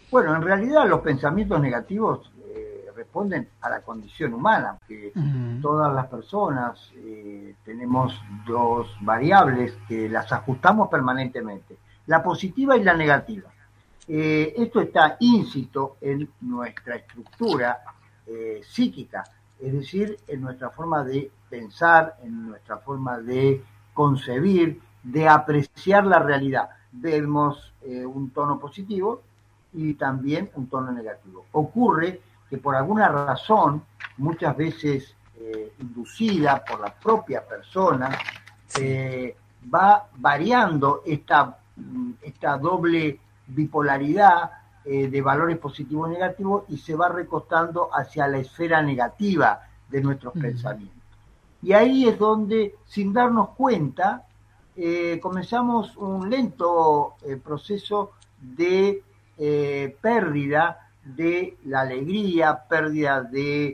Bueno, en realidad los pensamientos negativos responden a la condición humana, que todas las personas tenemos dos variables que las ajustamos permanentemente, la positiva y la negativa. Esto está íncito en nuestra estructura psíquica, es decir, en nuestra forma de pensar, en nuestra forma de concebir, de apreciar la realidad. Vemos un tono positivo y también un tono negativo. Ocurre que por alguna razón, muchas veces inducida por la propia persona, va variando esta doble bipolaridad de valores positivos y negativos y se va recostando hacia la esfera negativa de nuestros pensamientos. Y ahí es donde, sin darnos cuenta, comenzamos un lento proceso de pérdida de la alegría, pérdida de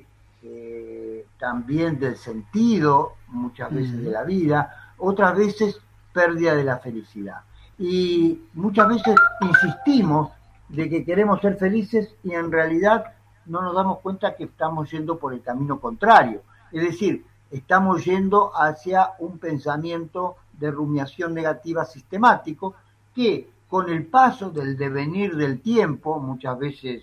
también del sentido, muchas veces de la vida, otras veces pérdida de la felicidad. Y muchas veces insistimos de que queremos ser felices y en realidad no nos damos cuenta que estamos yendo por el camino contrario. Es decir, estamos yendo hacia un pensamiento de rumiación negativa sistemático que con el paso del devenir del tiempo, muchas veces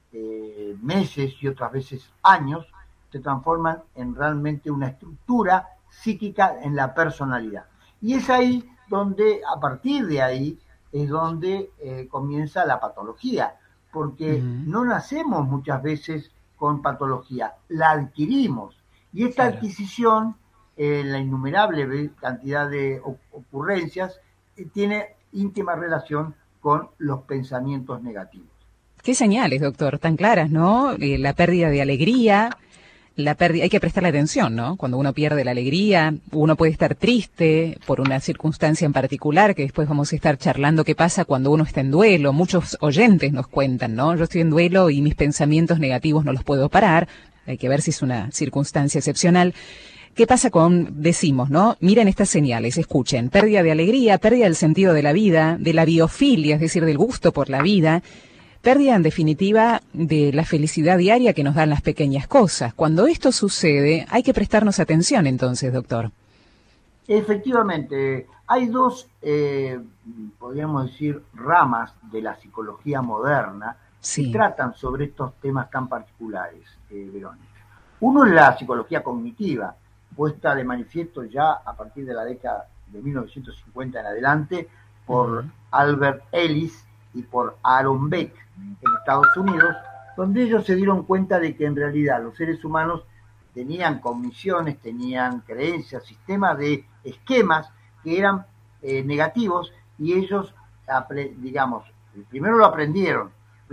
meses y otras veces años, se transforman en realmente una estructura psíquica en la personalidad. Y es ahí donde, a partir de ahí, es donde comienza la patología, porque no nacemos muchas veces con patología, la adquirimos. Y esta adquisición, la innumerable cantidad de ocurrencias, tiene íntima relación con los pensamientos negativos. Qué señales, doctor, tan claras, ¿no? La pérdida de alegría, hay que prestarle atención, ¿no? Cuando uno pierde la alegría, uno puede estar triste por una circunstancia en particular, que después vamos a estar charlando qué pasa cuando uno está en duelo. Muchos oyentes nos cuentan, ¿no? Yo estoy en duelo y mis pensamientos negativos no los puedo parar. Hay que ver si es una circunstancia excepcional. ¿Qué pasa decimos, ¿no? Miren estas señales, escuchen, pérdida de alegría, pérdida del sentido de la vida, de la biofilia, es decir, del gusto por la vida, pérdida en definitiva de la felicidad diaria que nos dan las pequeñas cosas. Cuando esto sucede, hay que prestarnos atención entonces, doctor. Efectivamente, hay dos, podríamos decir, ramas de la psicología moderna que tratan sobre estos temas tan particulares, Verónica. Uno es la psicología cognitiva, puesta de manifiesto ya a partir de la década de 1950 en adelante por Albert Ellis y por Aaron Beck en Estados Unidos, donde ellos se dieron cuenta de que en realidad los seres humanos tenían cogniciones, tenían creencias, sistemas de esquemas que eran negativos y ellos, digamos, primero lo aprendieron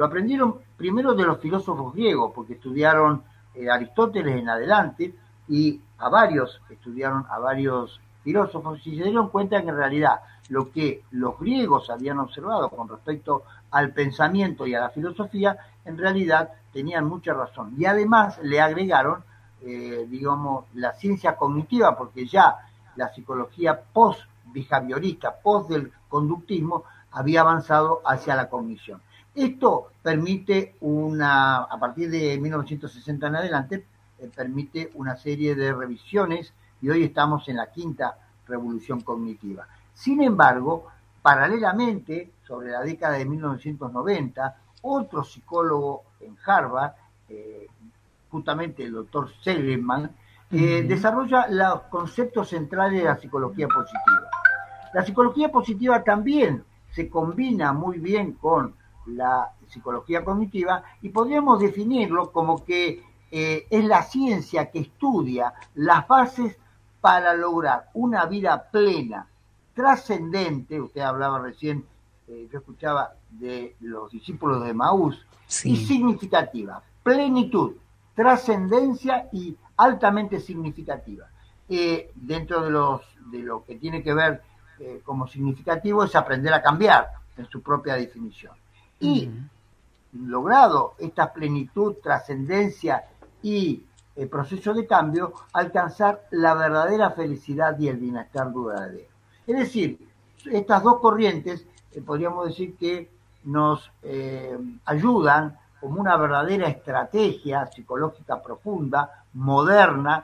primero de los filósofos griegos, porque estudiaron Aristóteles en adelante y estudiaron a varios filósofos y se dieron cuenta que en realidad lo que los griegos habían observado con respecto al pensamiento y a la filosofía, en realidad tenían mucha razón. Y además le agregaron, digamos, la ciencia cognitiva, porque ya la psicología post-behaviorista, post del conductismo, había avanzado hacia la cognición. Esto permite a partir de 1960 en adelante, permite una serie de revisiones y hoy estamos en la quinta revolución cognitiva. Sin embargo, paralelamente, sobre la década de 1990, otro psicólogo en Harvard, justamente el doctor Seligman, desarrolla los conceptos centrales de la psicología positiva. La psicología positiva también se combina muy bien con la psicología cognitiva y podríamos definirlo como que es la ciencia que estudia las bases para lograr una vida plena, trascendente. Usted hablaba recién, yo escuchaba de los discípulos de Maús, y significativa, plenitud, trascendencia y altamente significativa. Dentro de lo que tiene que ver como significativo es aprender a cambiar en su propia definición. Y logrado esta plenitud, trascendencia y proceso de cambio, alcanzar la verdadera felicidad y el bienestar duradero. Es decir, estas dos corrientes podríamos decir que nos ayudan como una verdadera estrategia psicológica profunda, moderna,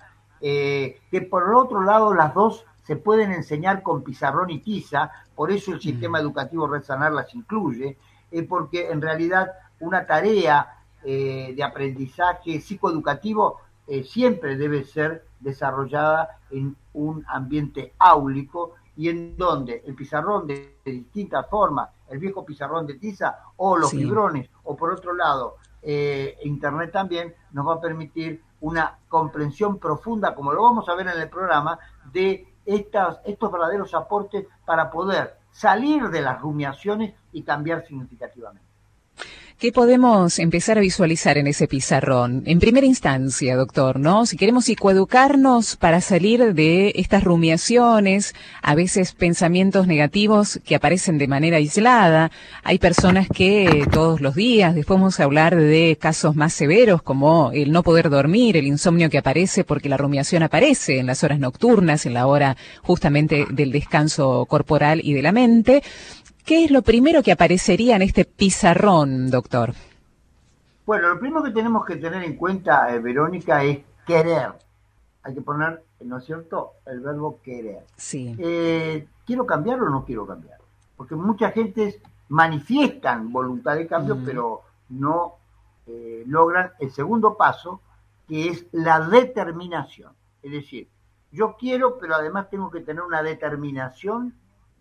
que por el otro lado las dos se pueden enseñar con pizarrón y tiza, por eso el sistema educativo Red Sanar las incluye, porque en realidad una tarea de aprendizaje psicoeducativo siempre debe ser desarrollada en un ambiente áulico y en donde el pizarrón de distintas formas, el viejo pizarrón de tiza o los fibrones, o por otro lado, Internet también nos va a permitir una comprensión profunda, como lo vamos a ver en el programa, de estos verdaderos aportes para poder salir de las rumiaciones y cambiar significativamente. ¿Qué podemos empezar a visualizar en ese pizarrón? En primera instancia, doctor, ¿no? Si queremos psicoeducarnos para salir de estas rumiaciones, a veces pensamientos negativos que aparecen de manera aislada. Hay personas que todos los días, después vamos a hablar de casos más severos como el no poder dormir, el insomnio que aparece porque la rumiación aparece en las horas nocturnas, en la hora justamente del descanso corporal y de la mente. ¿Qué es lo primero que aparecería en este pizarrón, doctor? Bueno, lo primero que tenemos que tener en cuenta, Verónica, es querer. Hay que poner, ¿no es cierto?, el verbo querer. Sí. ¿Quiero cambiar o no quiero cambiar? Porque mucha gente manifiestan voluntad de cambio, pero no logran el segundo paso, que es la determinación. Es decir, yo quiero, pero además tengo que tener una determinación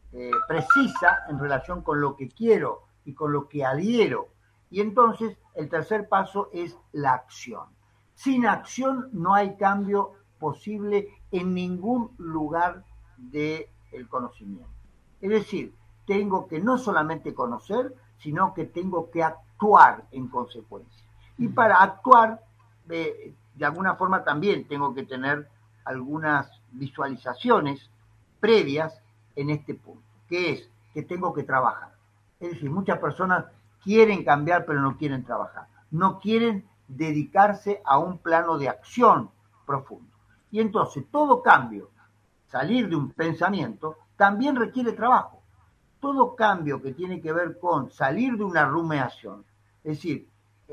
precisa en relación con lo que quiero y con lo que adhiero. Y entonces el tercer paso es la acción. Sin acción no hay cambio posible en ningún lugar del conocimiento. Es decir, tengo que no solamente conocer, sino que tengo que actuar en consecuencia. Y para actuar, de alguna forma también tengo que tener algunas visualizaciones previas en este punto, que es que tengo que trabajar. Es decir, muchas personas quieren cambiar, pero no quieren trabajar. No quieren dedicarse a un plano de acción profundo. Y entonces todo cambio, salir de un pensamiento, también requiere trabajo. Todo cambio que tiene que ver con salir de una rumiación, es decir,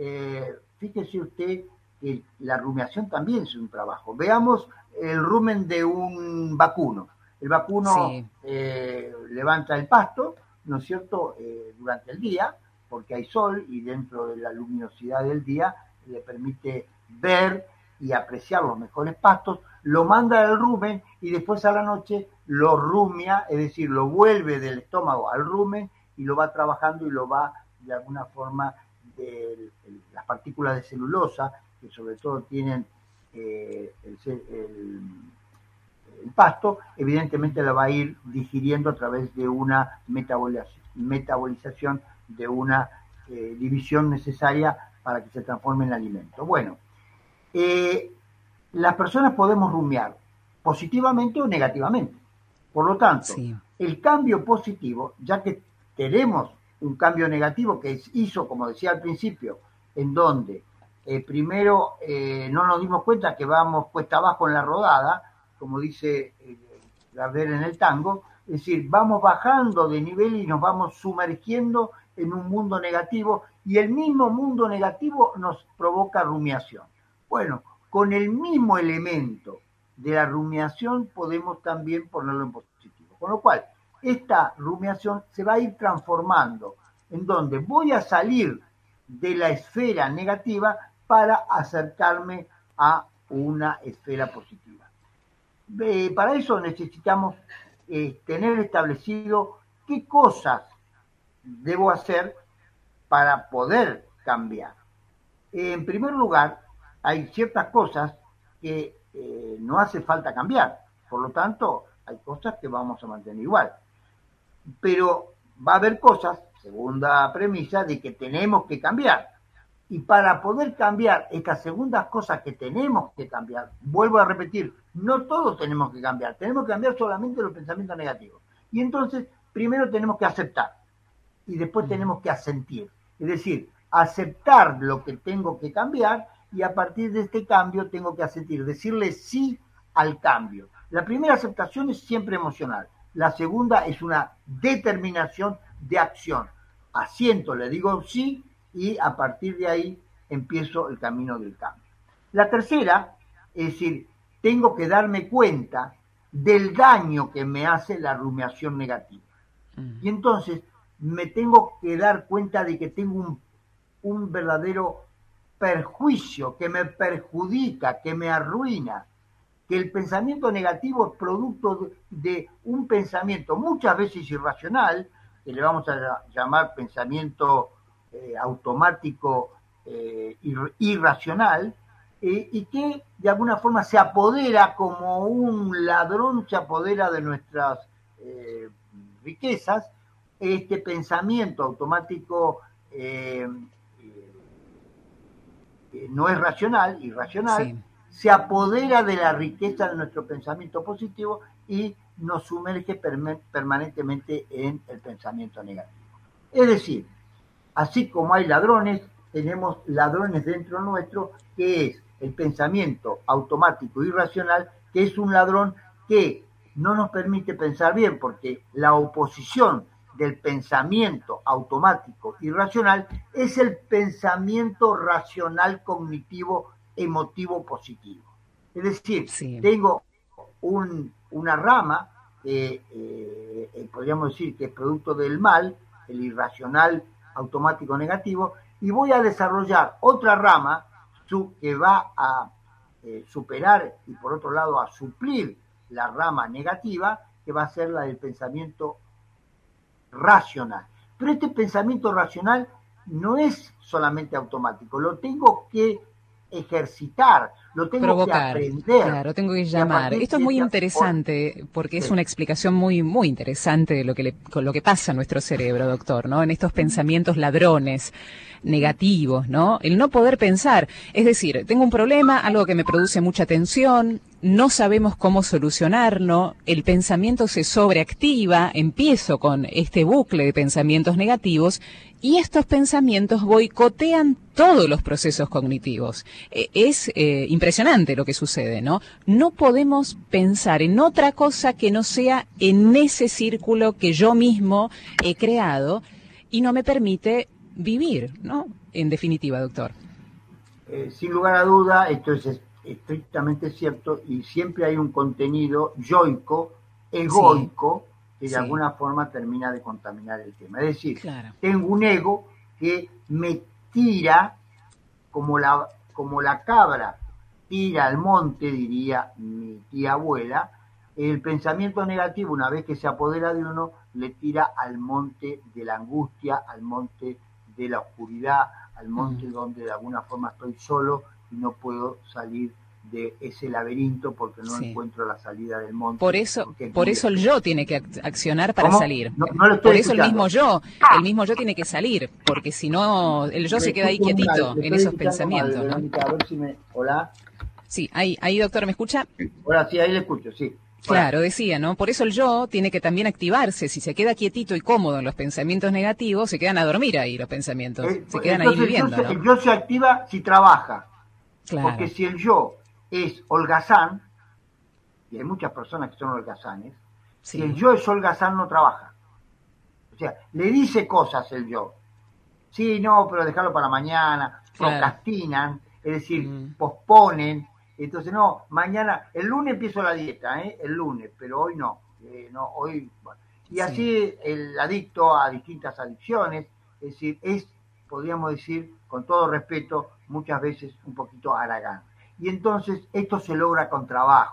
fíjese usted que la rumiación también es un trabajo. Veamos el rumen de un vacuno. El vacuno levanta el pasto, ¿no es cierto?, durante el día, porque hay sol y dentro de la luminosidad del día le permite ver y apreciar los mejores pastos, lo manda al rumen y después a la noche lo rumia, es decir, lo vuelve del estómago al rumen y lo va trabajando y lo va de alguna forma las partículas de celulosa, que sobre todo tienen el pasto, evidentemente la va a ir digiriendo a través de una metabolización, de una división necesaria para que se transforme en alimento. Bueno, las personas podemos rumiar positivamente o negativamente. Por lo tanto, el cambio positivo, ya que tenemos un cambio negativo que hizo, como decía al principio, en donde primero no nos dimos cuenta que vamos cuesta abajo en la rodada, como dice Gardel en el tango, es decir, vamos bajando de nivel y nos vamos sumergiendo en un mundo negativo y el mismo mundo negativo nos provoca rumiación. Bueno, con el mismo elemento de la rumiación podemos también ponerlo en positivo. Con lo cual, esta rumiación se va a ir transformando en donde voy a salir de la esfera negativa para acercarme a una esfera positiva. Para eso necesitamos tener establecido qué cosas debo hacer para poder cambiar. En primer lugar, hay ciertas cosas que no hace falta cambiar, por lo tanto, hay cosas que vamos a mantener igual. Pero va a haber cosas, segunda premisa, de que tenemos que cambiar. Y para poder cambiar estas segundas cosas que tenemos que cambiar, vuelvo a repetir, no todos tenemos que cambiar solamente los pensamientos negativos. Y entonces, primero tenemos que aceptar y después tenemos que asentir. Es decir, aceptar lo que tengo que cambiar y a partir de este cambio tengo que asentir, decirle sí al cambio. La primera aceptación es siempre emocional. La segunda es una determinación de acción. asiento, le digo sí, y a partir de ahí empiezo el camino del cambio. La tercera, es decir, tengo que darme cuenta del daño que me hace la rumiación negativa. Y entonces me tengo que dar cuenta de que tengo un verdadero perjuicio, que me perjudica, que me arruina, que el pensamiento negativo es producto de un pensamiento muchas veces irracional, que le vamos a llamar pensamiento automático irracional, y que de alguna forma se apodera como un ladrón, se apodera de nuestras riquezas. Este pensamiento automático no es racional, irracional, sí, se apodera de la riqueza de nuestro pensamiento positivo y nos sumerge permanentemente en el pensamiento negativo. Es decir, así como hay ladrones, tenemos ladrones dentro nuestro, que es el pensamiento automático irracional, que es un ladrón que no nos permite pensar bien, porque la oposición del pensamiento automático irracional es el pensamiento racional, cognitivo, emotivo, positivo. Es decir, sí, tengo una rama, podríamos decir que es producto del mal, el irracional automático negativo, y voy a desarrollar otra rama que va a superar y por otro lado a suplir la rama negativa, que va a ser la del pensamiento racional. Pero este pensamiento racional no es solamente automático, lo tengo que ejercitar, lo tengo provocar, que aprender. Claro, tengo que llamar. Esto es muy interesante porque es una explicación muy muy interesante de lo que pasa en nuestro cerebro, doctor, ¿no? En estos pensamientos ladrones, negativos, ¿no? El no poder pensar, es decir, tengo un problema, algo que me produce mucha tensión, no sabemos cómo solucionarlo, el pensamiento se sobreactiva, empiezo con este bucle de pensamientos negativos y estos pensamientos boicotean todos los procesos cognitivos. Es impresionante lo que sucede, ¿no? No podemos pensar en otra cosa que no sea en ese círculo que yo mismo he creado y no me permite vivir, ¿no? En definitiva, doctor. Sin lugar a duda, esto es estrictamente cierto y siempre hay un contenido yoico, egoico, sí, que de alguna forma termina de contaminar el tema. Es decir, claro, tengo un ego que me tira como la cabra tira al monte, diría mi tía abuela. El pensamiento negativo, una vez que se apodera de uno, le tira al monte de la angustia, al monte de la oscuridad, al monte donde de alguna forma estoy solo y no puedo salir de ese laberinto porque no encuentro la salida del monte. Por eso el yo tiene que accionar para salir. No lo estoy escuchando. El mismo yo tiene que salir, porque si no, el yo se queda ahí quietito en esos pensamientos. Mal, Verónica, a ver si Hola. Sí, ahí doctor, ¿me escucha? Ahora sí, ahí le escucho, sí. Claro, decía, ¿no? Por eso el yo tiene que también activarse. Si se queda quietito y cómodo en los pensamientos negativos, se quedan a dormir ahí los pensamientos. Se quedan ahí viviendo, ¿no? El yo se activa si trabaja. Claro. Porque si el yo es holgazán, y hay muchas personas que son holgazanes, sí, si el yo es holgazán no trabaja. O sea, le dice cosas el yo. Sí, no, pero dejarlo para mañana, claro, procrastinan, es decir, posponen. Entonces, no, mañana, el lunes empiezo la dieta, el lunes, pero hoy no, hoy, bueno. Y sí, así el adicto a distintas adicciones, es decir, podríamos decir, con todo respeto, muchas veces un poquito haragán. Y entonces esto se logra con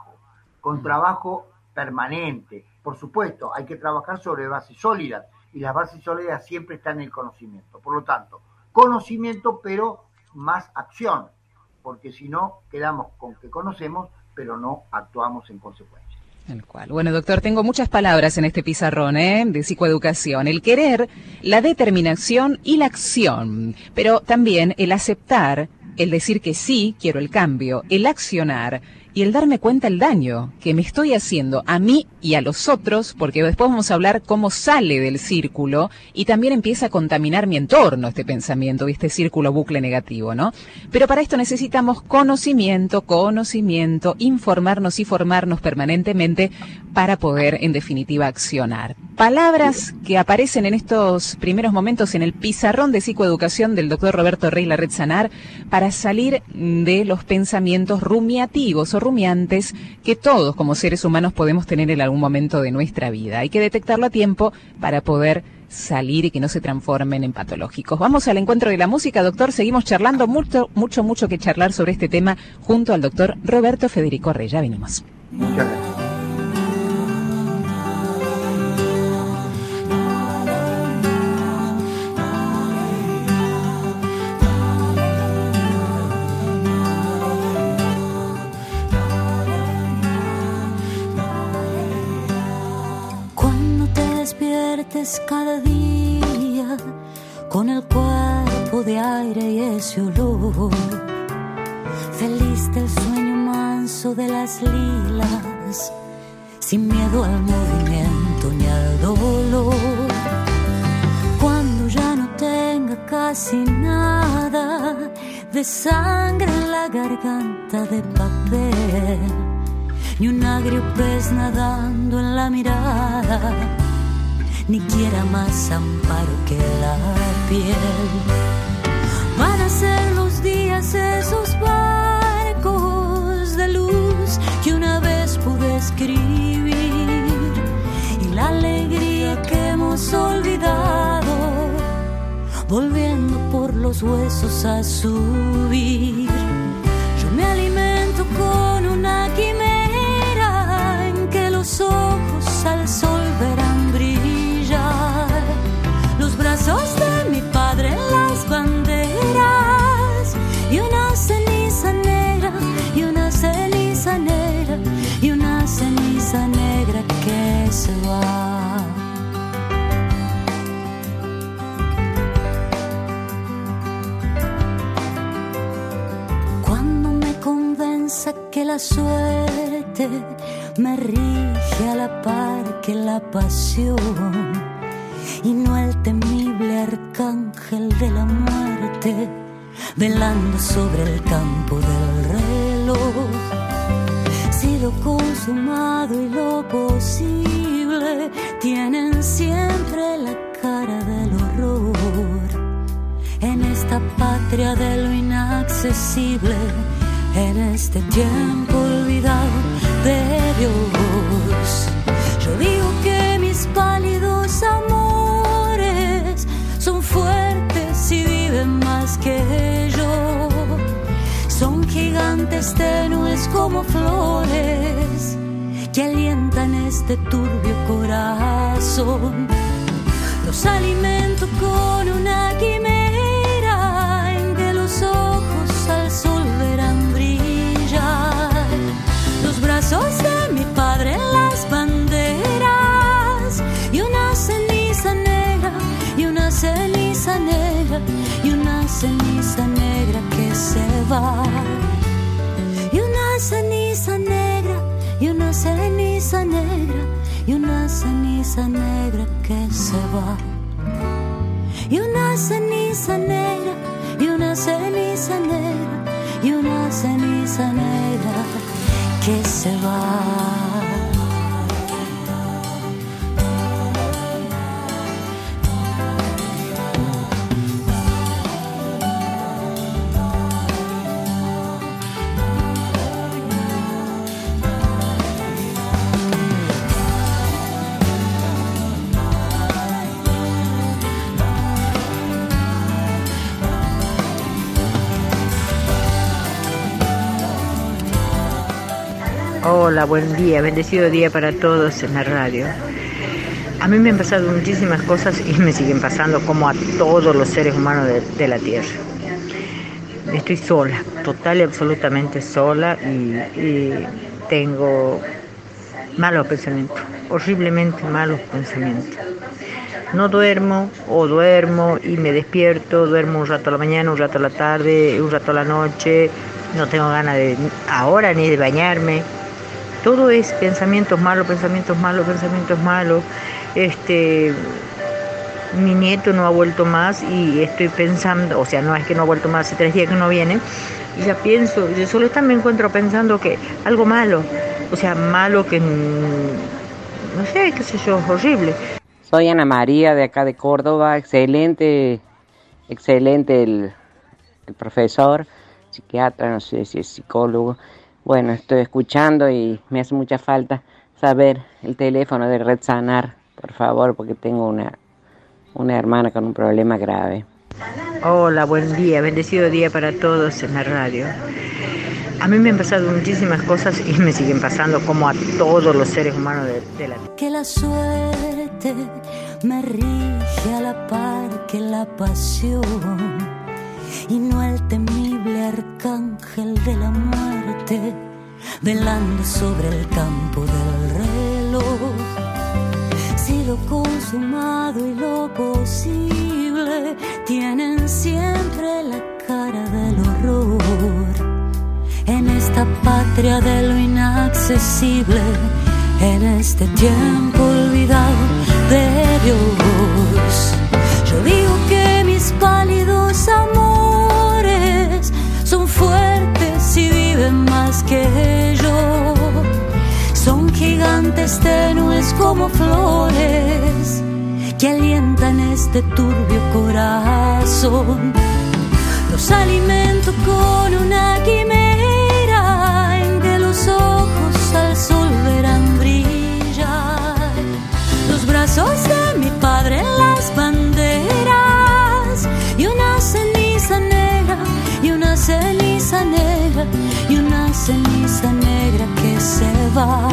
trabajo permanente. Por supuesto, hay que trabajar sobre bases sólidas, y las bases sólidas siempre están en el conocimiento. Por lo tanto, conocimiento, pero más acción, porque si no, quedamos con que conocemos, pero no actuamos en consecuencia. Tal cual. Bueno, doctor, tengo muchas palabras en este pizarrón, de psicoeducación. El querer, la determinación y la acción, pero también el aceptar, el decir que sí, quiero el cambio, el accionar y el darme cuenta el daño que me estoy haciendo a mí y a los otros, porque después vamos a hablar cómo sale del círculo y también empieza a contaminar mi entorno este pensamiento y este círculo bucle negativo, ¿no? Pero para esto necesitamos conocimiento, informarnos y formarnos permanentemente para poder, en definitiva, accionar. palabras que aparecen en estos primeros momentos en el pizarrón de psicoeducación del doctor Roberto Rey Larretzanar para salir de los pensamientos rumiativos o rumiantes que todos como seres humanos podemos tener en algún momento de nuestra vida. Hay que detectarlo a tiempo para poder salir y que no se transformen en patológicos. Vamos al encuentro de la música, doctor. Seguimos charlando, mucho que charlar sobre este tema junto al doctor Roberto Federico Rey. Ya venimos. Muchas gracias. Cada día con el cuerpo de aire y ese olor, feliz del sueño manso de las lilas, sin miedo al movimiento ni al dolor. Cuando ya no tenga casi nada de sangre en la garganta de papel, ni un agrio pez nadando en la mirada, ni quiera más amparo que la piel. Van a ser los días esos barcos de luz que una vez pude escribir, y la alegría que hemos olvidado, volviendo por los huesos a subir. Yo me alimento con una quimera en que los ojos al sol verán brillar. Los brazos de mi padre en las banderas, y una ceniza negra, y una ceniza negra, y una ceniza negra que se va. Cuando me convenza que la suerte me rige a la par que la pasión, y no el temible arcángel de la muerte velando sobre el campo del reloj. Si lo consumado y lo posible tienen siempre la cara del horror, en esta patria de lo inaccesible, en este tiempo olvidado de Dios, yo digo que mis pálidos amores son fuertes y viven más que yo. Son gigantes tenues como flores que alientan este turbio corazón. Los alimento con una quimera en que los ojos al sol verán brillar. Los brazos de mi padre en las banderas, y una ceniza negra, y una ceniza negra, y una ceniza negra que se va. Y una ceniza negra, y una ceniza negra, y una ceniza negra que se va. Y una ceniza negra, y una ceniza negra, y una ceniza negra que se va. Hola, buen día, bendecido día para todos en la radio. A mí me han pasado muchísimas cosas y me siguen pasando, como a todos los seres humanos de la Tierra. Estoy sola, total y absolutamente sola, y tengo malos pensamientos, horriblemente malos pensamientos. No duermo, o duermo y me despierto, duermo un rato a la mañana, un rato a la tarde, un rato a la noche, no tengo ganas de ahora ni de bañarme. Todo es pensamientos malos, pensamientos malos, pensamientos malos. Mi nieto no ha vuelto más y estoy pensando, o sea, no es que no ha vuelto más, hace 3 días que no viene, y ya pienso, yo solo me encuentro pensando que algo malo, o sea, malo que, no sé, qué sé yo, horrible. Soy Ana María de acá de Córdoba. Excelente el profesor, psiquiatra, no sé si es psicólogo. Bueno, estoy escuchando y me hace mucha falta saber el teléfono de Red Sanar, por favor, porque tengo una hermana con un problema grave. Hola, buen día, bendecido día para todos en la radio. A mí me han pasado muchísimas cosas y me siguen pasando, como a todos los seres humanos de la tierra. Que la suerte me rige a la par que la pasión, y no el temible arcángel de la muerte velando sobre el campo del reloj. Si lo consumado y lo posible tienen siempre la cara del horror, en esta patria de lo inaccesible, en este tiempo olvidado de Dios, yo digo que mis pálidos amores son fuertes y viven más que yo. Son gigantes tenues como flores que alientan este turbio corazón. Los alimento con una quimera en que los ojos al sol verán brillar. Los brazos de mi padre en las banderas, y una ceniza negra, y una ceniza negra, y una ceniza negra que se va,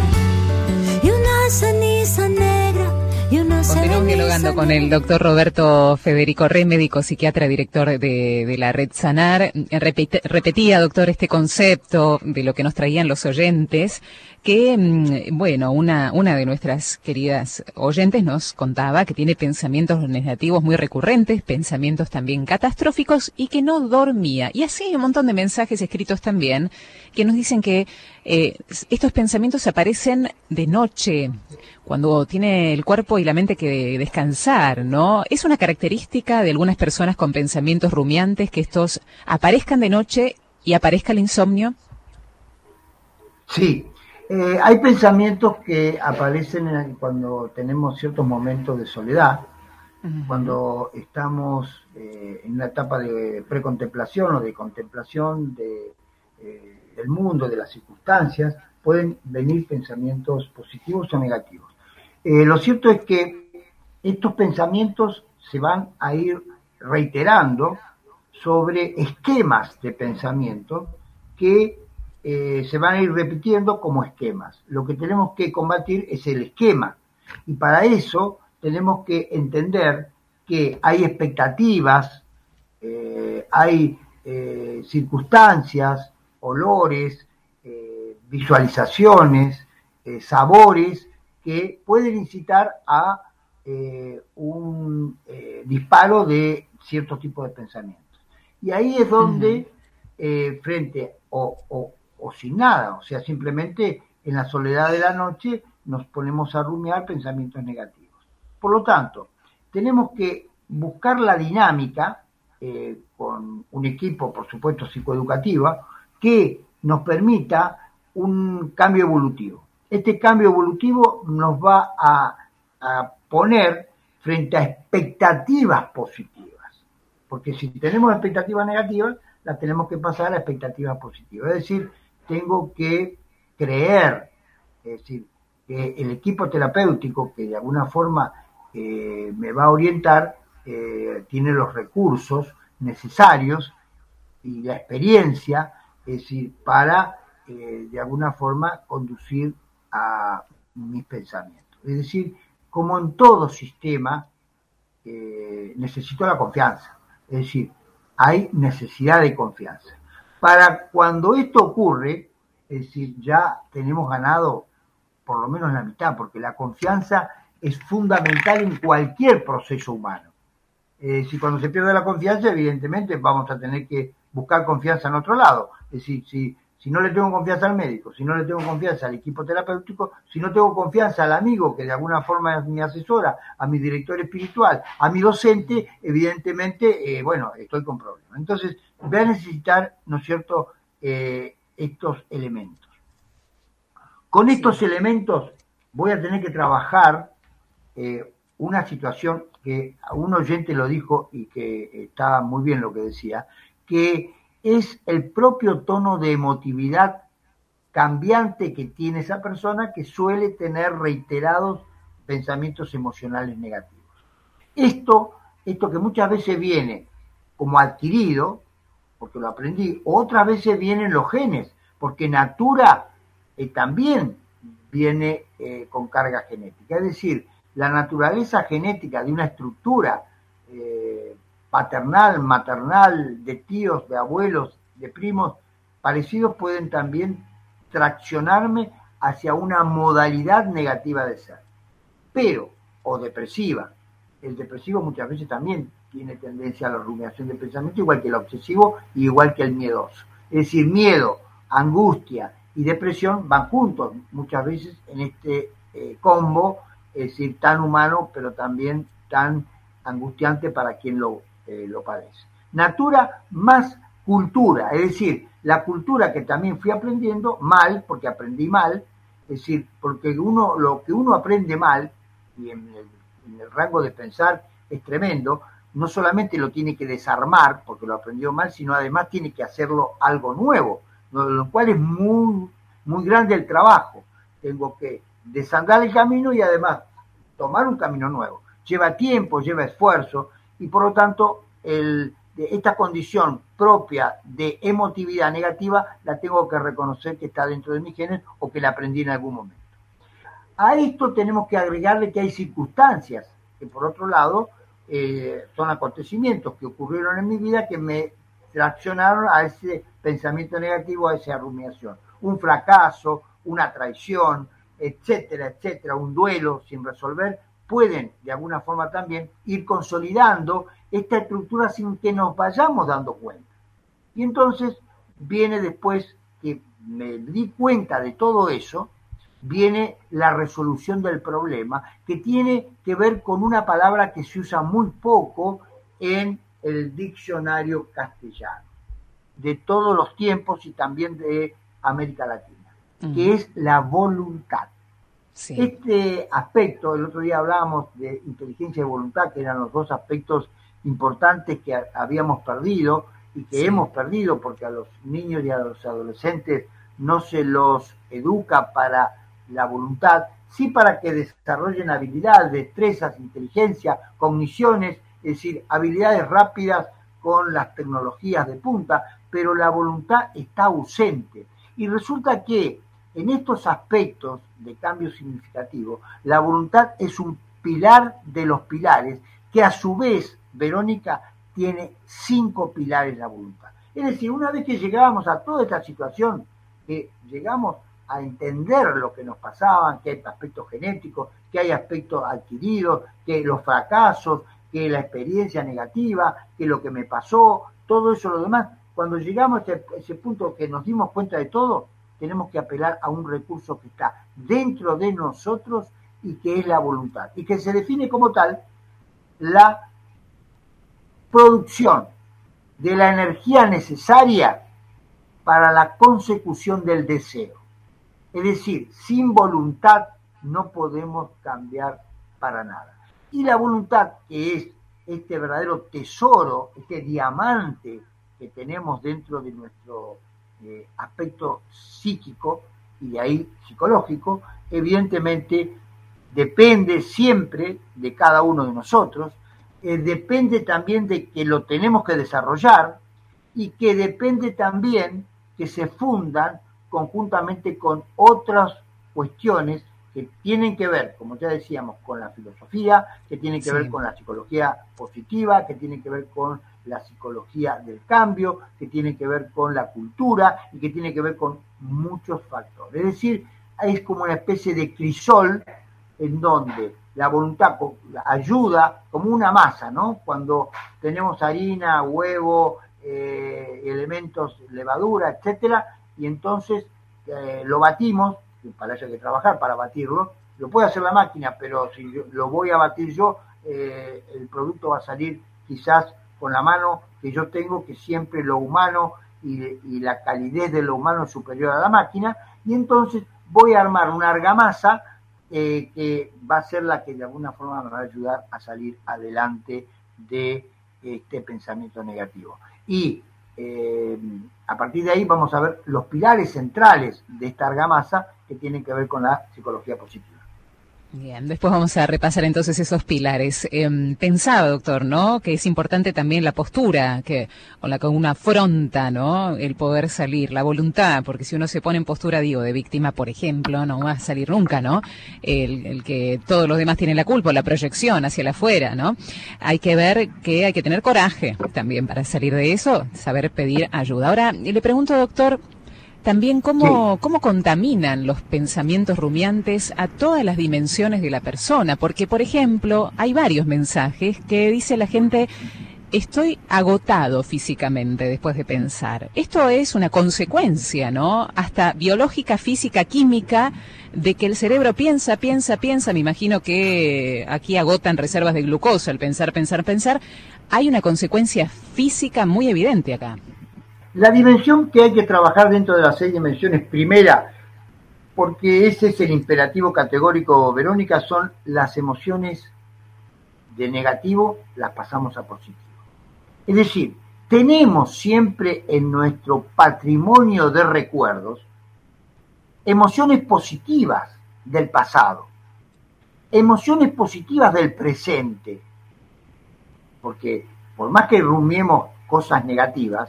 y una ceniza negra, y una ceniza. Continuamos dialogando con el doctor Roberto Federico Rey, médico psiquiatra, director de la Red Sanar. Repetía, doctor, este concepto de lo que nos traían los oyentes, que, bueno, una de nuestras queridas oyentes nos contaba que tiene pensamientos negativos muy recurrentes, pensamientos también catastróficos, y que no dormía. Y así hay un montón de mensajes escritos también que nos dicen que estos pensamientos aparecen de noche, cuando tiene el cuerpo y la mente que descansar, ¿no? ¿Es una característica de algunas personas con pensamientos rumiantes que estos aparezcan de noche y aparezca el insomnio? Sí, hay pensamientos que aparecen cuando tenemos ciertos momentos de soledad, cuando estamos en una etapa de precontemplación o de contemplación del mundo, de las circunstancias. Pueden venir pensamientos positivos o negativos. Lo cierto es que estos pensamientos se van a ir reiterando sobre esquemas de pensamiento que se van a ir repitiendo como esquemas. Lo que tenemos que combatir es el esquema, y para eso tenemos que entender que hay expectativas, hay circunstancias, olores, visualizaciones, sabores que pueden incitar a un disparo de ciertos tipos de pensamientos. Y ahí es donde, frente o sin nada, o sea, simplemente en la soledad de la noche nos ponemos a rumiar pensamientos negativos. Por lo tanto, tenemos que buscar la dinámica con un equipo, por supuesto, psicoeducativo, que nos permita un cambio evolutivo. Este cambio evolutivo nos va a poner frente a expectativas positivas, porque si tenemos expectativas negativas, las tenemos que pasar a expectativas positivas. Es decir, tengo que creer, es decir, que el equipo terapéutico que de alguna forma me va a orientar tiene los recursos necesarios y la experiencia, es decir, para de alguna forma conducir a mis pensamientos. Es decir, como en todo sistema, necesito la confianza. Es decir, hay necesidad de confianza. Para cuando esto ocurre, es decir, ya tenemos ganado por lo menos la mitad, porque la confianza es fundamental en cualquier proceso humano. Si cuando se pierde la confianza, evidentemente vamos a tener que buscar confianza en otro lado. Es decir, si no le tengo confianza al médico, si no le tengo confianza al equipo terapéutico, si no tengo confianza al amigo que de alguna forma me asesora, a mi director espiritual, a mi docente, evidentemente, bueno, estoy con problemas. Entonces, voy a necesitar, ¿no es cierto?, estos elementos. Con estos elementos voy a tener que trabajar una situación que un oyente lo dijo y que está muy bien lo que decía, que es el propio tono de emotividad cambiante que tiene esa persona que suele tener reiterados pensamientos emocionales negativos. Esto que muchas veces viene como adquirido, porque lo aprendí, otras veces vienen los genes, porque natura también viene con carga genética. Es decir, la naturaleza genética de una estructura paternal, maternal, de tíos, de abuelos, de primos parecidos pueden también traccionarme hacia una modalidad negativa de ser. Pero, o depresiva. El depresivo muchas veces también tiene tendencia a la rumiación de pensamiento, igual que el obsesivo y igual que el miedoso. Es decir, miedo, angustia y depresión van juntos muchas veces en este combo, es decir, tan humano, pero también tan angustiante para quien lo padece. Natura más cultura, es decir, la cultura que también fui aprendiendo mal, porque aprendí mal, es decir, porque lo que uno aprende mal, y en el rango de pensar es tremendo, no solamente lo tiene que desarmar, porque lo aprendió mal, sino además tiene que hacerlo algo nuevo, lo cual es muy, muy grande el trabajo. Tengo que desandar el camino y además tomar un camino nuevo. Lleva tiempo, lleva esfuerzo, y por lo tanto esta condición propia de emotividad negativa la tengo que reconocer que está dentro de mis genes o que la aprendí en algún momento. A esto tenemos que agregarle que hay circunstancias que, por otro lado, son acontecimientos que ocurrieron en mi vida que me traccionaron a ese pensamiento negativo, a esa rumiación. Un fracaso, una traición, etcétera, etcétera, un duelo sin resolver, pueden de alguna forma también ir consolidando esta estructura sin que nos vayamos dando cuenta. Y entonces viene después que me di cuenta de todo eso, viene la resolución del problema, que tiene que ver con una palabra que se usa muy poco en el diccionario castellano, de todos los tiempos y también de América Latina, que es la voluntad. Sí. Este aspecto, el otro día hablábamos de inteligencia y voluntad, que eran los dos aspectos importantes que habíamos perdido y que hemos perdido porque a los niños y a los adolescentes no se los educa para la voluntad, sí para que desarrollen habilidades, destrezas, inteligencia, cogniciones, es decir, habilidades rápidas con las tecnologías de punta, pero la voluntad está ausente. Y resulta que en estos aspectos de cambio significativo, la voluntad es un pilar de los pilares que a su vez, Verónica, tiene 5 pilares la voluntad. Es decir, una vez que llegamos a toda esta situación, que llegamos a entender lo que nos pasaba, que hay aspectos genéticos, que hay aspectos adquiridos, que los fracasos, que la experiencia negativa, que lo que me pasó, todo eso, lo demás, cuando llegamos a ese punto que nos dimos cuenta de todo, tenemos que apelar a un recurso que está dentro de nosotros y que es la voluntad, y que se define como tal la producción de la energía necesaria para la consecución del deseo. Es decir, sin voluntad no podemos cambiar para nada. Y la voluntad, que es este verdadero tesoro, este diamante que tenemos dentro de nuestro aspecto psíquico y de ahí psicológico, evidentemente depende siempre de cada uno de nosotros, depende también de que lo tenemos que desarrollar y que depende también que se fundan conjuntamente con otras cuestiones que tienen que ver, como ya decíamos, con la filosofía, que tienen que ver con la psicología positiva, que tienen que ver con la psicología del cambio, que tiene que ver con la cultura y que tiene que ver con muchos factores. Es decir, es como una especie de crisol en donde la voluntad ayuda como una masa, ¿no? Cuando tenemos harina, huevo, elementos, levadura, etcétera, y entonces lo batimos, para eso hay que trabajar para batirlo, lo puede hacer la máquina, pero si lo voy a batir yo, el producto va a salir quizás con la mano que yo tengo, que siempre lo humano y la calidez de lo humano es superior a la máquina, y entonces voy a armar una argamasa que va a ser la que de alguna forma nos va a ayudar a salir adelante de este pensamiento negativo. Y a partir de ahí vamos a ver los pilares centrales de esta argamasa que tienen que ver con la psicología positiva. Bien, después vamos a repasar entonces esos pilares. Pensaba, doctor, ¿no?, que es importante también la postura con la que uno afronta, ¿no?, el poder salir, la voluntad, porque si uno se pone en postura, digo, de víctima, por ejemplo, no va a salir nunca, ¿no? El que todos los demás tienen la culpa, la proyección hacia el afuera, ¿no? Hay que ver que hay que tener coraje también para salir de eso, saber pedir ayuda. Ahora, le pregunto, doctor, también cómo contaminan los pensamientos rumiantes a todas las dimensiones de la persona, porque, por ejemplo, hay varios mensajes que dice la gente: estoy agotado físicamente después de pensar. Esto es una consecuencia, ¿no?, hasta biológica, física, química, de que el cerebro piensa. Me imagino que aquí agotan reservas de glucosa al pensar. Hay una consecuencia física muy evidente acá. La dimensión que hay que trabajar dentro de las 6 dimensiones, primera, porque ese es el imperativo categórico, Verónica, son las emociones de negativo, las pasamos a positivo. Es decir, tenemos siempre en nuestro patrimonio de recuerdos emociones positivas del pasado, emociones positivas del presente, porque por más que rumiemos cosas negativas,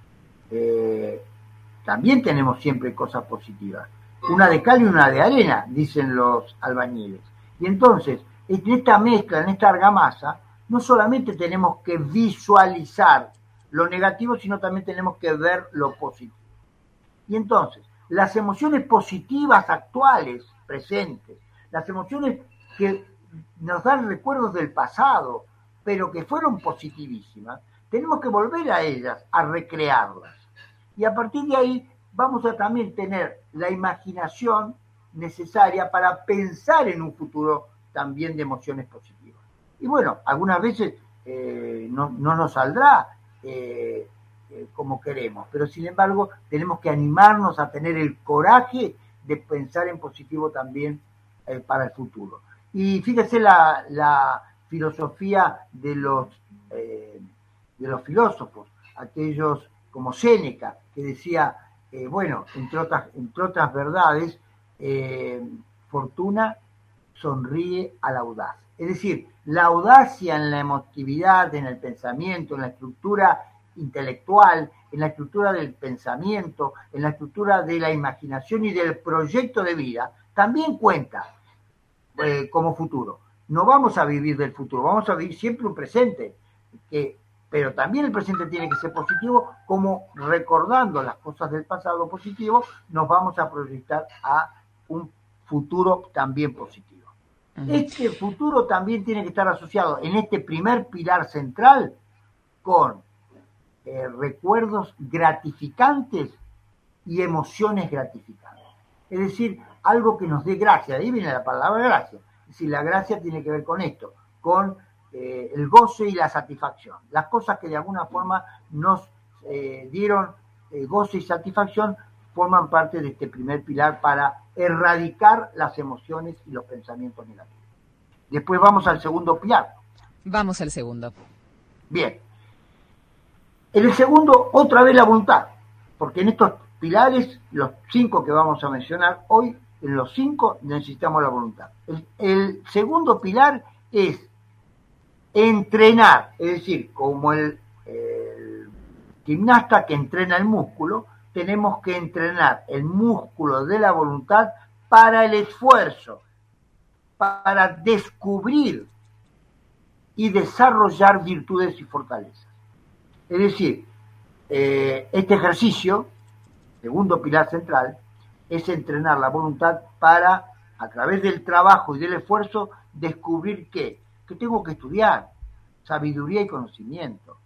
también tenemos siempre cosas positivas. Una de cal y una de arena, dicen los albañiles. Y entonces, en esta mezcla, en esta argamasa, no solamente tenemos que visualizar lo negativo, sino también tenemos que ver lo positivo. Y entonces, las emociones positivas actuales, presentes, las emociones que nos dan recuerdos del pasado, pero que fueron positivísimas, tenemos que volver a ellas, a recrearlas. Y a partir de ahí vamos a también tener la imaginación necesaria para pensar en un futuro también de emociones positivas. Y bueno, algunas veces no nos saldrá como queremos, pero sin embargo tenemos que animarnos a tener el coraje de pensar en positivo también para el futuro. Y fíjese la filosofía de los filósofos, aquellos como Séneca, que decía, entre otras verdades, fortuna sonríe al audaz. Es decir, la audacia en la emotividad, en el pensamiento, en la estructura intelectual, en la estructura del pensamiento, en la estructura de la imaginación y del proyecto de vida, también cuenta como futuro. No vamos a vivir del futuro, vamos a vivir siempre un presente, pero también el presente tiene que ser positivo, como recordando las cosas del pasado positivo, nos vamos a proyectar a un futuro también positivo. Este futuro también tiene que estar asociado en este primer pilar central con recuerdos gratificantes y emociones gratificantes. Es decir, algo que nos dé gracia, ahí viene la palabra gracia. Es decir, la gracia tiene que ver con esto, con el goce y la satisfacción. Las cosas que de alguna forma nos dieron goce y satisfacción forman parte de este primer pilar para erradicar las emociones y los pensamientos negativos. Después vamos al segundo pilar. Vamos al segundo. Bien. En el segundo, otra vez la voluntad, porque en estos pilares, los 5 que vamos a mencionar hoy, en los 5 necesitamos la voluntad. El segundo pilar es entrenar, es decir, como el gimnasta que entrena el músculo, tenemos que entrenar el músculo de la voluntad para el esfuerzo, para descubrir y desarrollar virtudes y fortalezas. Es decir, este ejercicio, segundo pilar central, es entrenar la voluntad para, a través del trabajo y del esfuerzo, descubrir que tengo que estudiar, sabiduría y conocimiento.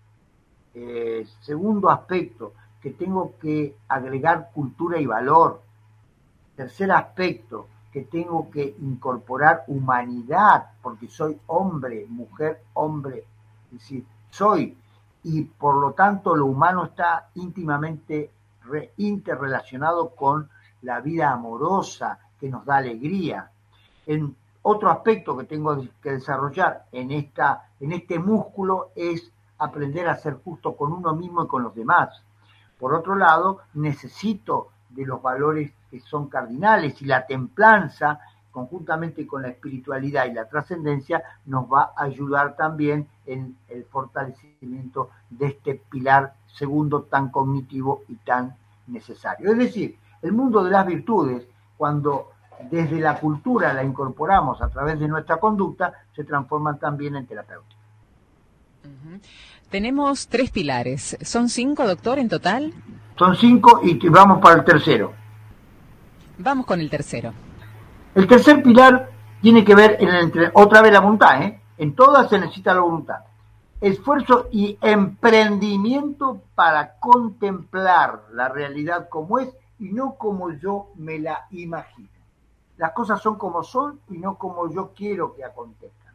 Segundo aspecto, que tengo que agregar cultura y valor. Tercer aspecto, que tengo que incorporar humanidad, porque soy hombre, mujer, hombre, es decir, soy, y por lo tanto lo humano está íntimamente interrelacionado con la vida amorosa que nos da alegría. Otro aspecto que tengo que desarrollar en este músculo es aprender a ser justo con uno mismo y con los demás. Por otro lado, necesito de los valores que son cardinales, y la templanza, conjuntamente con la espiritualidad y la trascendencia, nos va a ayudar también en el fortalecimiento de este pilar segundo tan cognitivo y tan necesario. Es decir, el mundo de las virtudes, cuando desde la cultura la incorporamos a través de nuestra conducta, se transforman también en terapéutica. Tenemos 3 pilares. ¿Son 5, doctor, en total? Son 5 y vamos para el tercero. Vamos con el tercero. El tercer pilar tiene que ver otra vez la voluntad, ¿eh? En todas se necesita la voluntad. Esfuerzo y emprendimiento para contemplar la realidad como es y no como yo me la imagino. Las cosas son como son y no como yo quiero que acontezcan.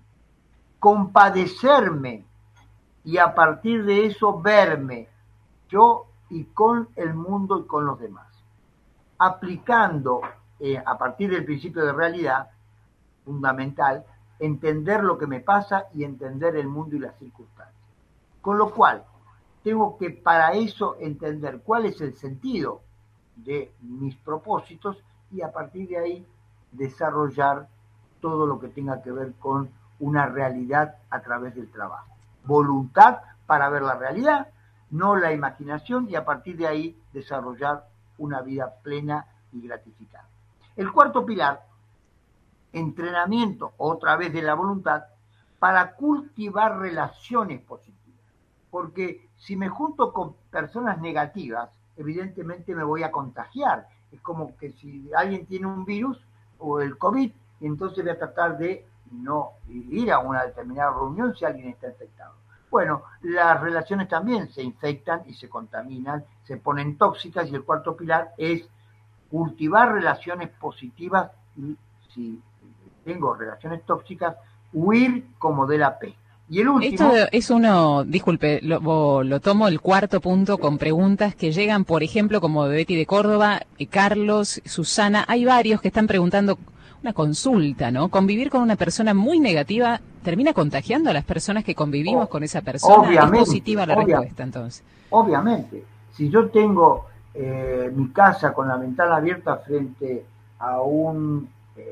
Compadecerme y a partir de eso verme yo y con el mundo y con los demás. Aplicando a partir del principio de realidad fundamental, entender lo que me pasa y entender el mundo y las circunstancias. Con lo cual, tengo que para eso entender cuál es el sentido de mis propósitos y a partir de ahí desarrollar todo lo que tenga que ver con una realidad a través del trabajo. Voluntad para ver la realidad, no la imaginación, y a partir de ahí desarrollar una vida plena y gratificante. El cuarto pilar, entrenamiento otra vez de la voluntad para cultivar relaciones positivas. Porque si me junto con personas negativas, evidentemente me voy a contagiar. Es como que si alguien tiene un virus o el COVID, entonces voy a tratar de no ir a una determinada reunión si alguien está infectado. Bueno, las relaciones también se infectan y se contaminan, se ponen tóxicas, y el cuarto pilar es cultivar relaciones positivas y, si tengo relaciones tóxicas, huir como de la peste. Y el último... Esto es disculpe, lo tomo el cuarto punto con preguntas que llegan, por ejemplo, como de Betty de Córdoba, Carlos, Susana, hay varios que están preguntando una consulta, ¿no? Convivir con una persona muy negativa termina contagiando a las personas que convivimos con esa persona. Obviamente, ¿Es positiva la respuesta, entonces? Obviamente. Si yo tengo mi casa con la ventana abierta frente a un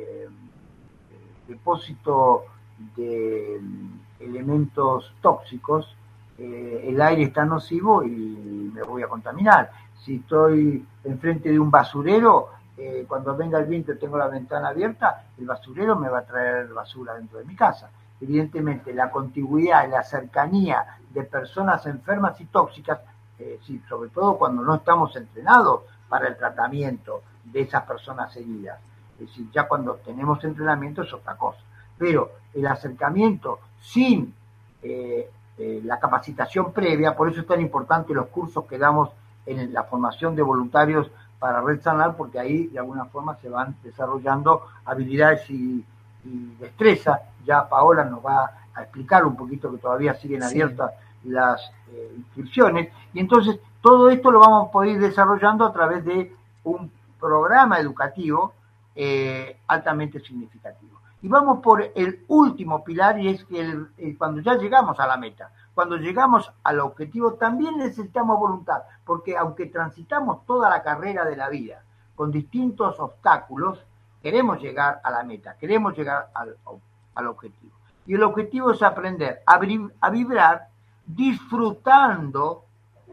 depósito de elementos tóxicos, el aire está nocivo y me voy a contaminar. Si estoy enfrente de un basurero, cuando venga el viento y tengo la ventana abierta, el basurero me va a traer basura dentro de mi casa. Evidentemente, la contigüidad y la cercanía de personas enfermas y tóxicas, sí, sobre todo cuando no estamos entrenados para el tratamiento de esas personas heridas. Es decir, ya cuando tenemos entrenamiento es otra cosa. Pero el acercamiento sin la capacitación previa, por eso es tan importante los cursos que damos en la formación de voluntarios para Red Sanar, porque ahí de alguna forma se van desarrollando habilidades y destreza. Ya Paola nos va a explicar un poquito, que todavía siguen abiertas las inscripciones, y entonces todo esto lo vamos a poder ir desarrollando a través de un programa educativo altamente significativo. Y vamos por el último pilar, y es que cuando ya llegamos a la meta, cuando llegamos al objetivo, también necesitamos voluntad, porque aunque transitamos toda la carrera de la vida con distintos obstáculos, queremos llegar a la meta, queremos llegar al objetivo. Y el objetivo es aprender a vibrar disfrutando,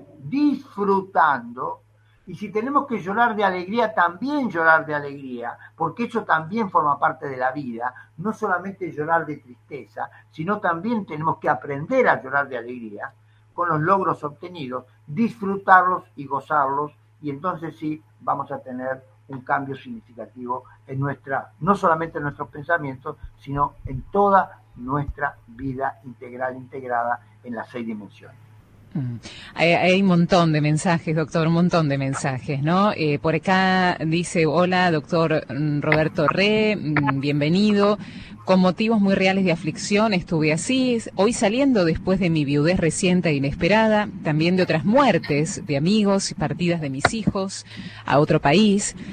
y si tenemos que llorar de alegría, también llorar de alegría, porque eso también forma parte de la vida, no solamente llorar de tristeza, sino también tenemos que aprender a llorar de alegría, con los logros obtenidos, disfrutarlos y gozarlos, y entonces sí vamos a tener un cambio significativo en no solamente en nuestros pensamientos, sino en toda nuestra vida integrada en las 6 dimensiones. Hay un montón de mensajes, doctor, un montón de mensajes, ¿no? Por acá dice: hola, doctor Roberto Re, bienvenido. Con motivos muy reales de aflicción estuve así, hoy saliendo después de mi viudez reciente e inesperada, también de otras muertes de amigos y partidas de mis hijos a otro país.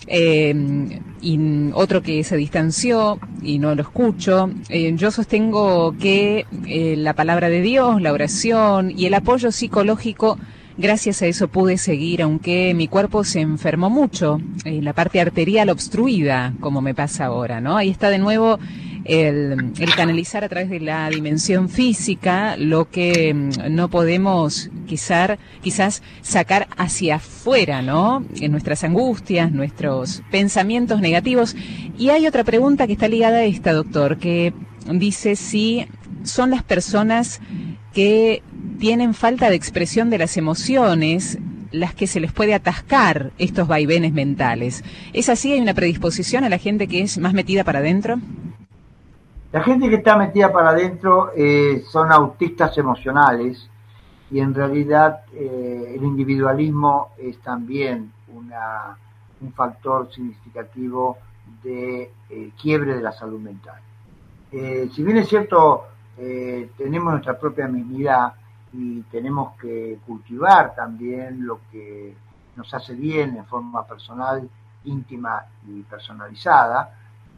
y otro que se distanció y no lo escucho. Yo sostengo que la palabra de Dios, la oración y el apoyo psicológico, gracias a eso pude seguir, aunque mi cuerpo se enfermó mucho, la parte arterial obstruida, como me pasa ahora, ¿no? Ahí está de nuevo el canalizar a través de la dimensión física lo que no podemos quizás sacar hacia afuera, ¿no? En nuestras angustias, nuestros pensamientos negativos. Y hay otra pregunta que está ligada a esta, doctor, que dice si son las personas que tienen falta de expresión de las emociones las que se les puede atascar estos vaivenes mentales. ¿Es así? ¿Hay una predisposición a la gente que es más metida para adentro? La gente que está metida para adentro son autistas emocionales, y en realidad el individualismo es también un factor significativo de quiebre de la salud mental. Si bien es cierto, tenemos nuestra propia mismidad y tenemos que cultivar también lo que nos hace bien en forma personal, íntima y personalizada,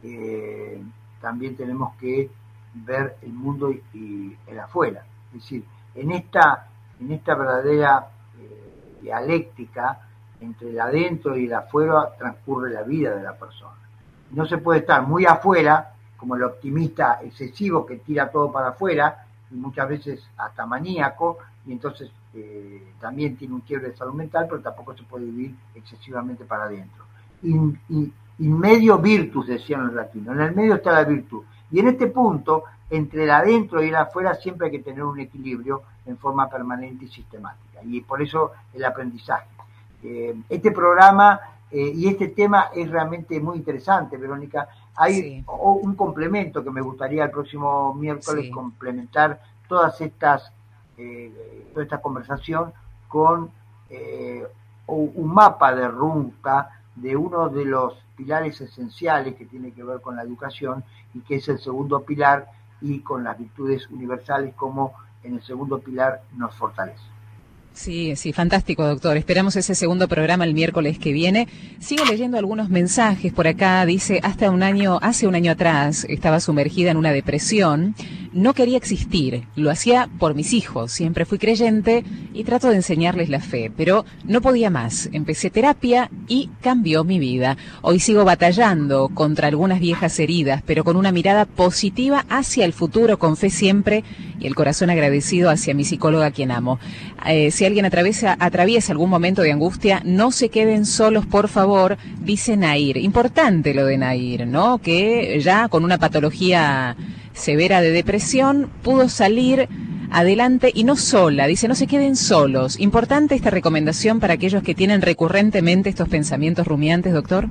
también tenemos que ver el mundo y el afuera. Es decir, en esta verdadera dialéctica entre el adentro y el afuera transcurre la vida de la persona. No se puede estar muy afuera, como el optimista excesivo que tira todo para afuera, y muchas veces hasta maníaco, y entonces también tiene un quiebre de salud mental, pero tampoco se puede vivir excesivamente para adentro. In medio virtus, decían los latinos, en el medio está la virtud. Y en este punto, entre el adentro y el afuera, siempre hay que tener un equilibrio en forma permanente y sistemática. Y por eso el aprendizaje. Este programa y este tema es realmente muy interesante, Verónica. Hay un complemento que me gustaría el próximo miércoles complementar toda esta conversación con un mapa de ruta de uno de los pilares esenciales que tiene que ver con la educación, y que es el segundo pilar, y con las virtudes universales como en el segundo pilar nos fortalece. Sí, fantástico, doctor. Esperamos ese segundo programa el miércoles que viene. Sigo leyendo algunos mensajes por acá. Dice, hace un año atrás estaba sumergida en una depresión. No quería existir. Lo hacía por mis hijos. Siempre fui creyente y trato de enseñarles la fe, pero no podía más. Empecé terapia y cambió mi vida. Hoy sigo batallando contra algunas viejas heridas, pero con una mirada positiva hacia el futuro, con fe siempre y el corazón agradecido hacia mi psicóloga, a quien amo. Si alguien atraviesa algún momento de angustia, no se queden solos, por favor, dice Nair. Importante lo de Nair, ¿no? Que ya con una patología severa de depresión pudo salir adelante y no sola. Dice, no se queden solos. Importante esta recomendación para aquellos que tienen recurrentemente estos pensamientos rumiantes, doctor.